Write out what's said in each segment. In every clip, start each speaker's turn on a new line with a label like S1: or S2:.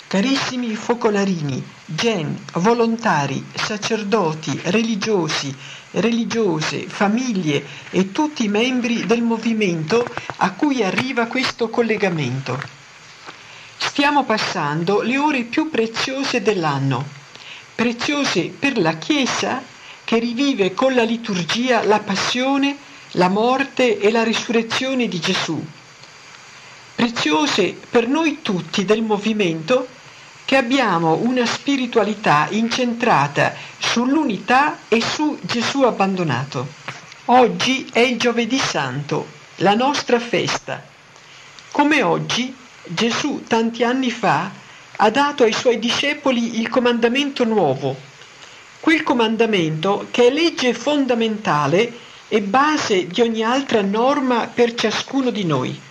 S1: Carissimi focolarini, gen, volontari, sacerdoti, religiosi, religiose, famiglie e tutti i membri del movimento a cui arriva questo collegamento. Stiamo passando le ore più preziose dell'anno, preziose per la Chiesa che rivive con la liturgia la passione, la morte e la risurrezione di Gesù. Preziose per noi tutti del movimento che abbiamo una spiritualità incentrata sull'unità e su Gesù abbandonato. Oggi è il Giovedì Santo, la nostra festa. Come oggi, Gesù tanti anni fa ha dato ai suoi discepoli il comandamento nuovo, quel comandamento che è legge fondamentale e base di ogni altra norma per ciascuno di noi.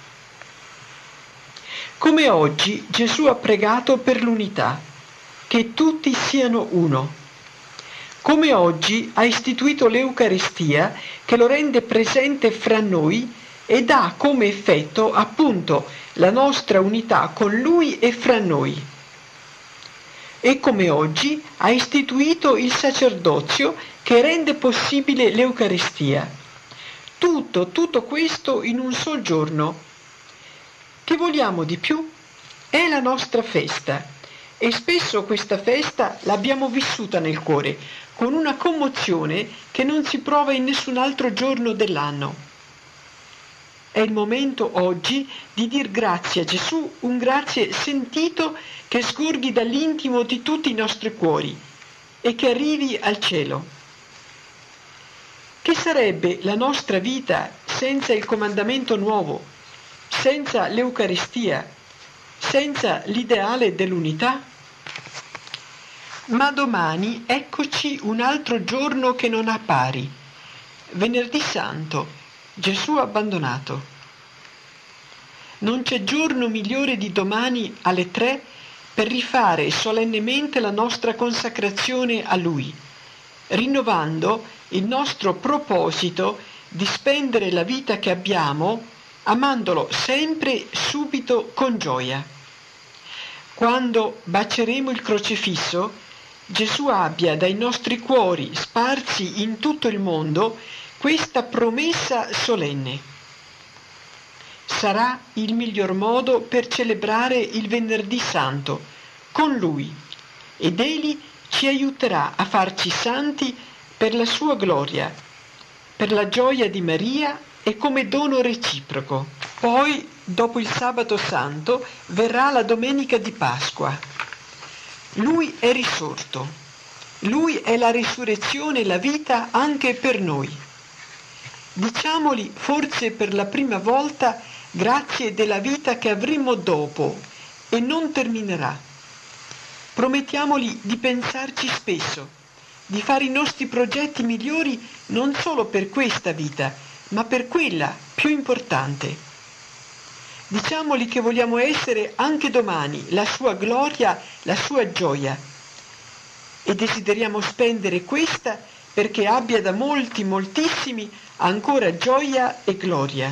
S1: Come oggi Gesù ha pregato per l'unità, che tutti siano uno. Come oggi ha istituito l'Eucaristia, che lo rende presente fra noi ed ha come effetto appunto la nostra unità con Lui e fra noi. E come oggi ha istituito il sacerdozio che rende possibile l'Eucaristia. Tutto questo in un sol giorno. Che vogliamo di più? È la nostra festa e spesso questa festa l'abbiamo vissuta nel cuore con una commozione che non si prova in nessun altro giorno dell'anno. È il momento oggi di dir grazie a Gesù, un grazie sentito che sgorghi dall'intimo di tutti i nostri cuori e che arrivi al cielo. Che sarebbe la nostra vita senza il comandamento nuovo? Senza l'Eucaristia, senza l'ideale dell'unità? Ma domani eccoci un altro giorno che non ha pari, Venerdì Santo, Gesù abbandonato. Non c'è giorno migliore di domani alle 3 per rifare solennemente la nostra consacrazione a Lui, rinnovando il nostro proposito di spendere la vita che abbiamo amandolo sempre subito con gioia. Quando baceremo il crocifisso, Gesù abbia dai nostri cuori sparsi in tutto il mondo questa promessa solenne. Sarà il miglior modo per celebrare il Venerdì Santo con Lui ed Egli ci aiuterà a farci santi per la sua gloria, per la gioia di Maria e come dono reciproco. Poi, dopo il Sabato Santo, verrà la Domenica di Pasqua. Lui è risorto. Lui è la risurrezione e la vita anche per noi. Diciamoli forse per la prima volta grazie della vita che avremo dopo e non terminerà. Promettiamoli di pensarci spesso, di fare i nostri progetti migliori non solo per questa vita, ma per quella più importante. Diciamogli che vogliamo essere anche domani la sua gloria, la sua gioia. E desideriamo spendere questa perché abbia da molti, moltissimi ancora gioia e gloria.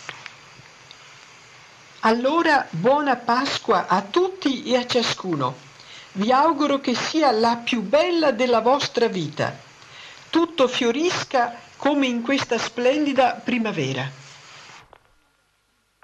S1: Allora, buona Pasqua a tutti e a ciascuno. Vi auguro che sia la più bella della vostra vita. Tutto fiorisca come in questa splendida primavera.